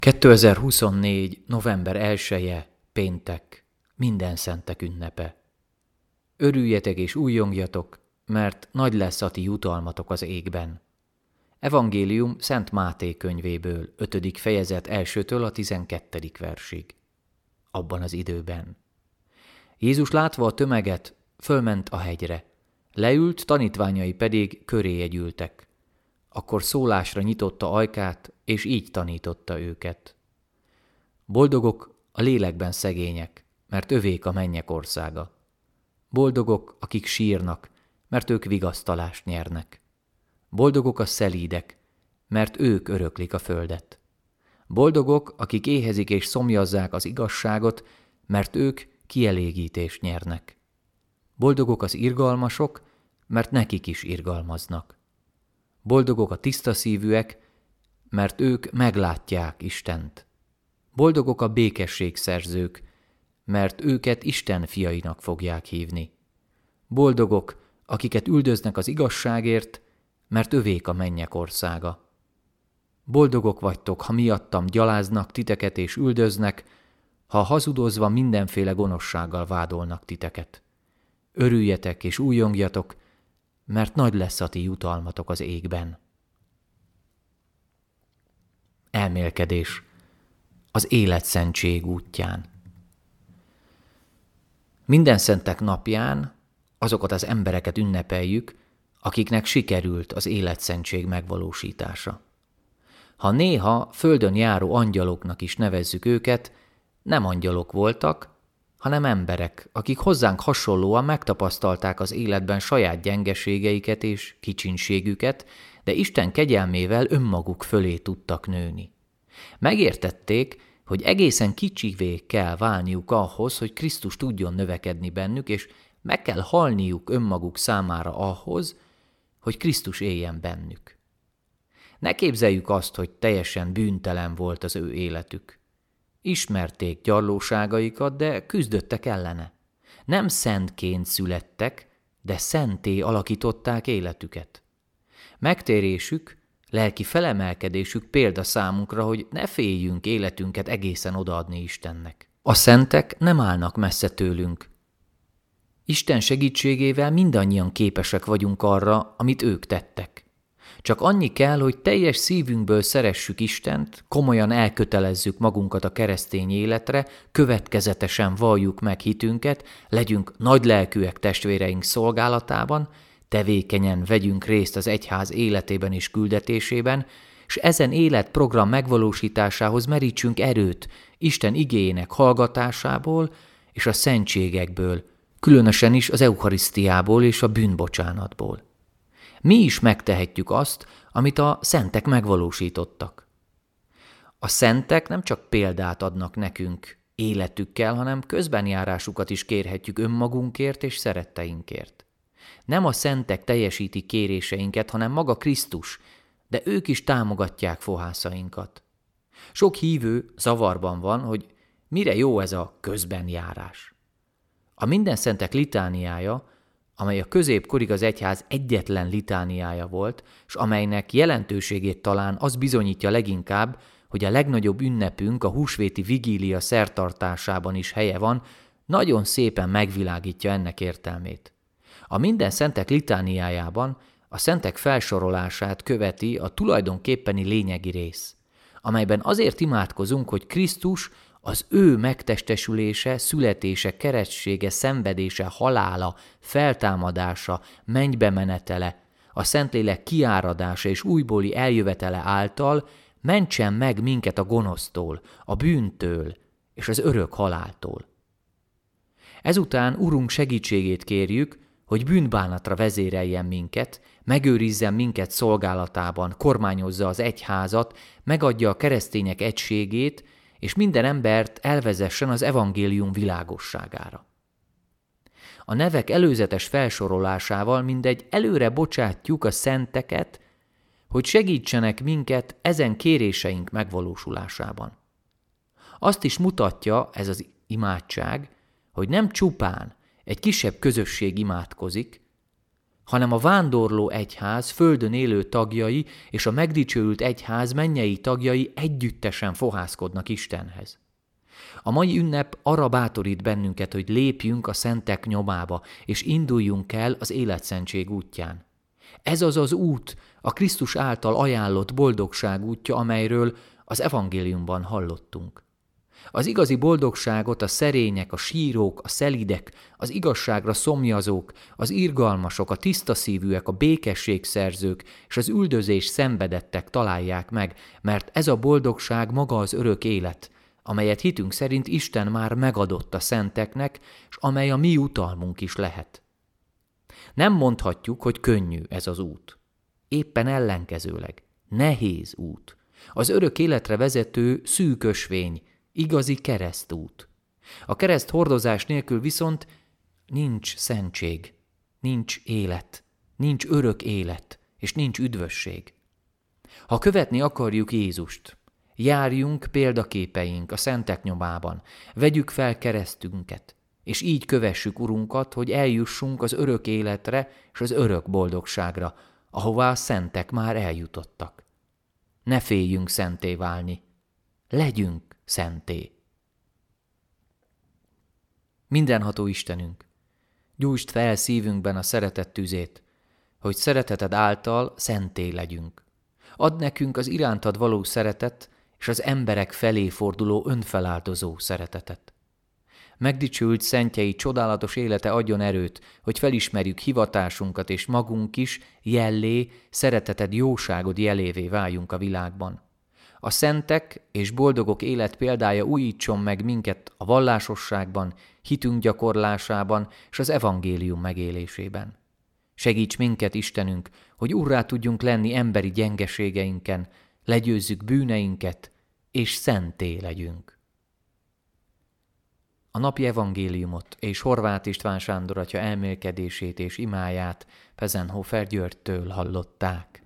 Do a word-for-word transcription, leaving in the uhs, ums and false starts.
kétezer-huszonnégy. november elseje, péntek, minden szentek ünnepe. Örüljetek és újjongjatok, mert nagy lesz a ti jutalmatok az égben. Evangélium Szent Máté könyvéből, ötödik fejezet elsőtől a tizenkettedik versig. Abban az időben. Jézus látva a tömeget, fölment a hegyre. Leült, tanítványai pedig köréje gyűltek. Akkor szólásra nyitotta ajkát, és így tanította őket. Boldogok a lélekben szegények, mert övék a mennyek országa. Boldogok, akik sírnak, mert ők vigasztalást nyernek. Boldogok a szelídek, mert ők öröklik a földet. Boldogok, akik éhezik és szomjazzák az igazságot, mert ők kielégítést nyernek. Boldogok az irgalmasok, mert nekik is irgalmaznak. Boldogok a tiszta szívűek, mert ők meglátják Istent. Boldogok a békességszerzők, mert őket Isten fiainak fogják hívni. Boldogok, akiket üldöznek az igazságért, mert övék a mennyek országa. Boldogok vagytok, ha miattam gyaláznak titeket és üldöznek, ha hazudozva mindenféle gonoszsággal vádolnak titeket. Örüljetek és újjongjatok, mert nagy lesz a ti jutalmatok az égben. Elmélkedés az életszentség útján. Minden szentek napján azokat az embereket ünnepeljük, akiknek sikerült az életszentség megvalósítása. Ha néha földön járó angyaloknak is nevezzük őket, nem angyalok voltak, hanem emberek, akik hozzánk hasonlóan megtapasztalták az életben saját gyengeségeiket és kicsinségüket, de Isten kegyelmével önmaguk fölé tudtak nőni. Megértették, hogy egészen kicsivé kell válniuk ahhoz, hogy Krisztus tudjon növekedni bennük, és meg kell halniuk önmaguk számára ahhoz, hogy Krisztus éljen bennük. Ne képzeljük azt, hogy teljesen bűntelen volt az ő életük. Ismerték gyarlóságaikat, de küzdöttek ellene. Nem szentként születtek, de szenté alakították életüket. Megtérésük, lelki felemelkedésük példa számunkra, hogy ne féljünk életünket egészen odaadni Istennek. A szentek nem állnak messze tőlünk. Isten segítségével mindannyian képesek vagyunk arra, amit ők tettek. Csak annyi kell, hogy teljes szívünkből szeressük Istent, komolyan elkötelezzük magunkat a keresztény életre, következetesen valljuk meg hitünket, legyünk nagylelkűek testvéreink szolgálatában, tevékenyen vegyünk részt az egyház életében és küldetésében, és ezen életprogram megvalósításához merítsünk erőt Isten igéjének hallgatásából és a szentségekből, különösen is az eucharisztiából és a bűnbocsánatból. Mi is megtehetjük azt, amit a szentek megvalósítottak. A szentek nem csak példát adnak nekünk életükkel, hanem közbenjárásukat is kérhetjük önmagunkért és szeretteinkért. Nem a szentek teljesítik kéréseinket, hanem maga Krisztus, de ők is támogatják fohászainkat. Sok hívő zavarban van, hogy mire jó ez a közbenjárás. A minden szentek litániája, amely a középkorig az egyház egyetlen litániája volt, s amelynek jelentőségét talán az bizonyítja leginkább, hogy a legnagyobb ünnepünk, a húsvéti vigília szertartásában is helye van, nagyon szépen megvilágítja ennek értelmét. A minden szentek litániájában a szentek felsorolását követi a tulajdonképpeni lényegi rész, amelyben azért imádkozunk, hogy Krisztus, az ő megtestesülése, születése, keresztsége, szenvedése, halála, feltámadása, mennybe menetele, a Szentlélek kiáradása és újbóli eljövetele által mentsen meg minket a gonosztól, a bűntől és az örök haláltól. Ezután Urunk segítségét kérjük, hogy bűnbánatra vezéreljen minket, megőrizzen minket szolgálatában, kormányozza az egyházat, megadja a keresztények egységét, és minden embert elvezessen az evangélium világosságára. A nevek előzetes felsorolásával mindegy előre bocsátjuk a szenteket, hogy segítsenek minket ezen kéréseink megvalósulásában. Azt is mutatja ez az imádság, hogy nem csupán egy kisebb közösség imádkozik, hanem a vándorló egyház földön élő tagjai és a megdicsőült egyház mennyei tagjai együttesen fohászkodnak Istenhez. A mai ünnep arra bátorít bennünket, hogy lépjünk a szentek nyomába, és induljunk el az életszentség útján. Ez az az út, a Krisztus által ajánlott boldogság útja, amelyről az evangéliumban hallottunk. Az igazi boldogságot a szerények, a sírók, a szelídek, az igazságra szomjazók, az irgalmasok, a tisztaszívűek, a békességszerzők és az üldözés szenvedettek találják meg, mert ez a boldogság maga az örök élet, amelyet hitünk szerint Isten már megadott a szenteknek, és amely a mi utalmunk is lehet. Nem mondhatjuk, hogy könnyű ez az út. Éppen ellenkezőleg. Nehéz út. Az örök életre vezető szűk ösvény, igazi keresztút. A kereszt hordozás nélkül viszont nincs szentség, nincs élet, nincs örök élet, és nincs üdvösség. Ha követni akarjuk Jézust, járjunk példaképeink a szentek nyomában, vegyük fel keresztünket, és így kövessük Urunkat, hogy eljussunk az örök életre és az örök boldogságra, ahová a szentek már eljutottak. Ne féljünk szenté válni, legyünk szenté. Mindenható Istenünk, gyújtsd fel szívünkben a szeretet tüzét, hogy szereteted által szenté legyünk. Add nekünk az irántad való szeretet és az emberek felé forduló önfeláldozó szeretetet. Megdicsült szentjei csodálatos élete adjon erőt, hogy felismerjük hivatásunkat és magunk is jellé, szereteted, jóságod jelévé váljunk a világban. A szentek és boldogok élet példája újítson meg minket a vallásosságban, hitünk gyakorlásában és az evangélium megélésében. Segíts minket, Istenünk, hogy urrá tudjunk lenni emberi gyengeségeinken, legyőzzük bűneinket, és szenté legyünk. A napi evangéliumot és Horváth István Sándor atya elmélkedését és imáját Pezenhofer Györgytől hallották.